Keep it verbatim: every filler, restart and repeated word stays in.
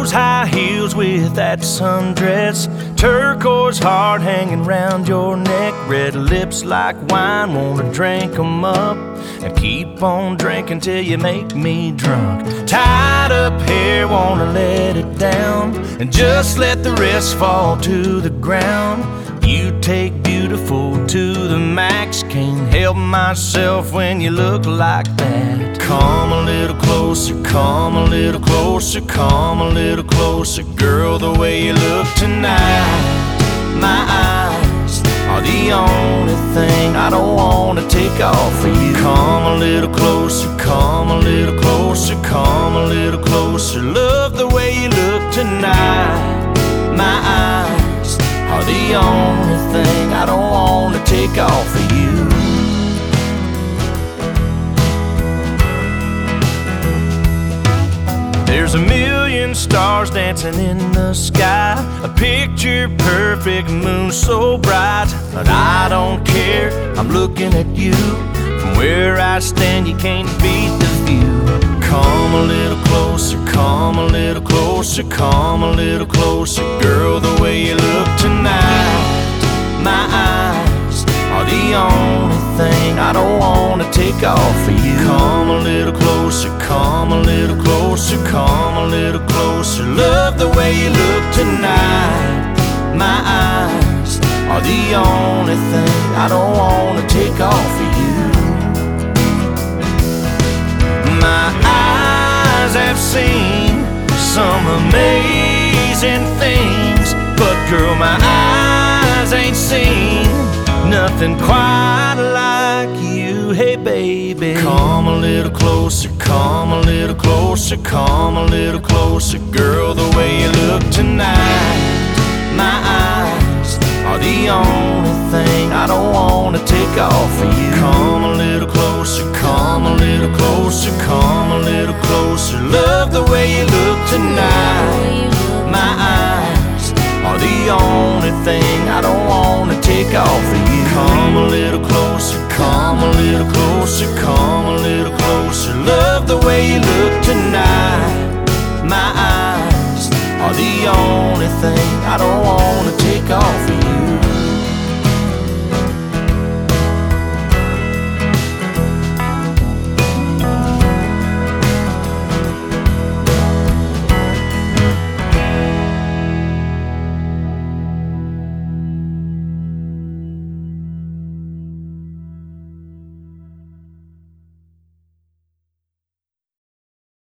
those high heels with that sundress, turquoise heart hanging round your neck, red lips like wine, wanna drink 'em up and keep on drinking till you make me drunk. Tied up hair, wanna let it down and just let the rest fall to the ground. You take beautiful to the max, can't help myself when you look like that. Come a little closer, come a little closer, come a little closer, girl, the way you look tonight. My eyes are the only thing I don't wanna take off of you. Come a little closer, come a little closer, come a little closer, love the way you look tonight. My eyes are the only thing I don't wanna take off of you. There's a million stars dancing in the sky, a picture perfect moon so bright, but I don't care, I'm looking at you. From where I stand you can't beat the view. Come a little closer, come a little closer, come a little closer, girl, the way you look tonight. My eyes are the only thing I don't wanna take off of you. Come a little closer, come a little closer, come a little closer, love the way you look tonight. My eyes are the only thing I don't wanna take off of you. My eyes have seen some amazing things, but girl, my eyes ain't seen nothing quite like you. Hey baby, come a little closer, come a little closer, come a little closer, girl, the way you look tonight. My eyes are the only thing I don't wanna take off of you. Come a little closer, come a little closer, come a little closer, love the way you look tonight. My eyes are the only thing I don't wanna take off of you. Come a little closer, come a little closer, come a little closer, love the way you look tonight. My eyes are the only thing I don't wanna take off of you.